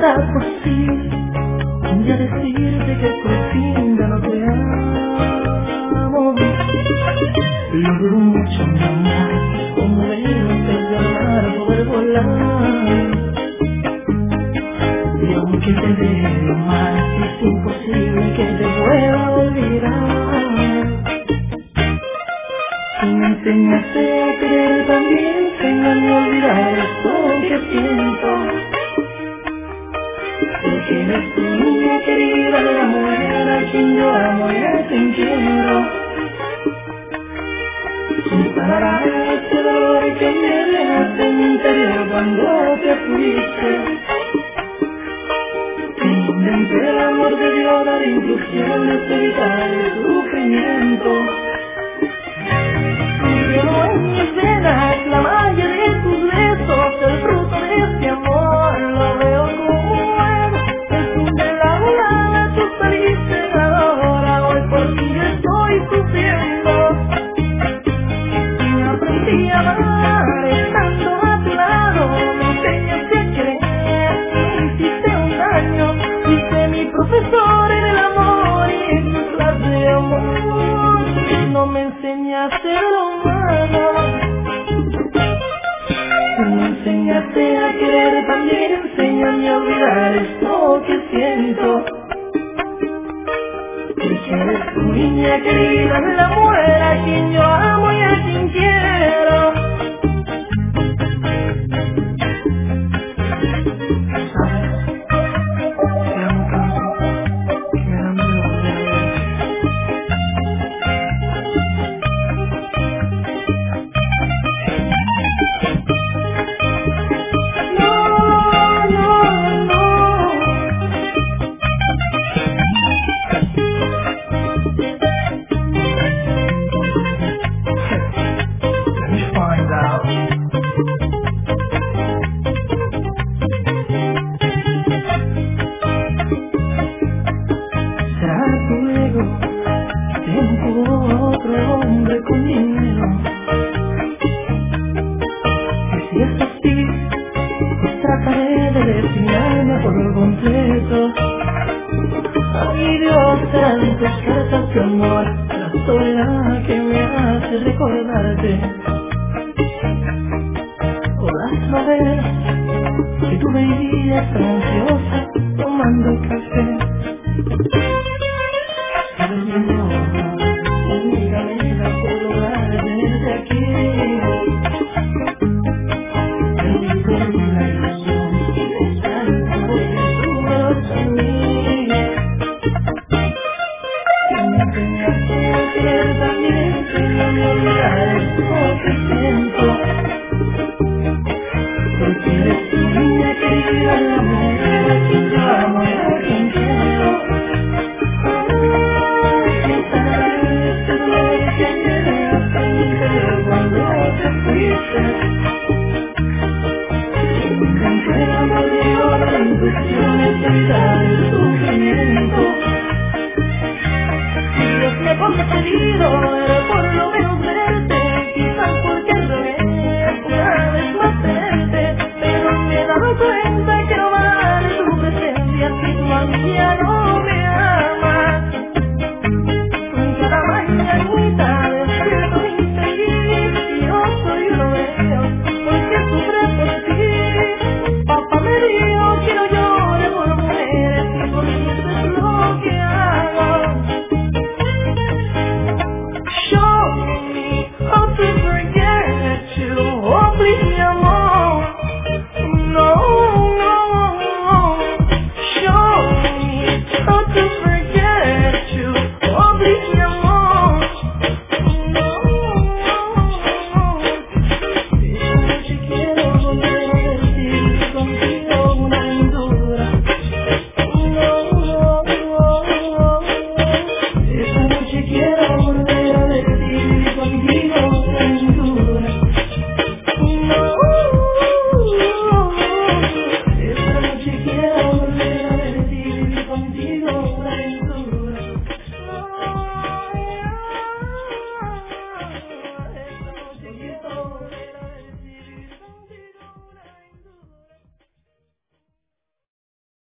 será posible un día decirte que por fin ya no te amo? Lo dudo mucho, mi amor, como veo antes de hablar, poder volar. Y aunque te veo mal, es imposible que te pueda olvidar. Tú me enseñaste a querer también, enséñame a olvidar esto que siento. Porque eres tu niña querida, la mujer a quien yo amo y a quien quiero. Sin palabras ese dolor que me dejaste en mi interior cuando te fuiste. Te inventé el amor de Dios, la instrucciones de evitar el sufrimiento. Llevo en mis venas la magia de tus besos, el fruto de este amor, lo veo como algo, es un de la volada, tú saliste ahora, hoy por ti yo estoy sufriendo. Y aprendí a amar estando a tu lado, me enseñaste a querer, me hiciste un daño, fuiste mi profesor en el amor y en tu clase de amor, no me enseñaste lo malo. Tú me enseñaste a querer también, enséñame a olvidar esto que siento. Porque eres tu niña querida, la mujer a quien yo amo y a quien quiero. ¿Sabes? Te amo tanto que me da miedo volver a verte. Let me find out. ¿Será tu ego que empujó a otro hombre con dinero? Y si es así, pues trataré de destinarme por completo. Ay Dios, tantas cartas de amor, la soledad que me hace recordarte. O las novelas que tú veías ansiosa tomando café. Sabes mi amor, única manera por lograr tenerte aquí. Tengo una ilusión, es tanto porque tú vas a mí. Tú me enseñaste a querer también, enséñame a olvidar esto que siento. Porque eres tu niña querida, la mujer a quien yo amo y a quien quiero. Sin saber este dolor que me dejaste en mi interior cuando te fuiste. Encontré el amor de Dios, la intuición es evitar el sufrimiento. Si Dios me ha concedido era por lo menos verte, quizás porque al revés una vez más tenerte, pero me he dado cuenta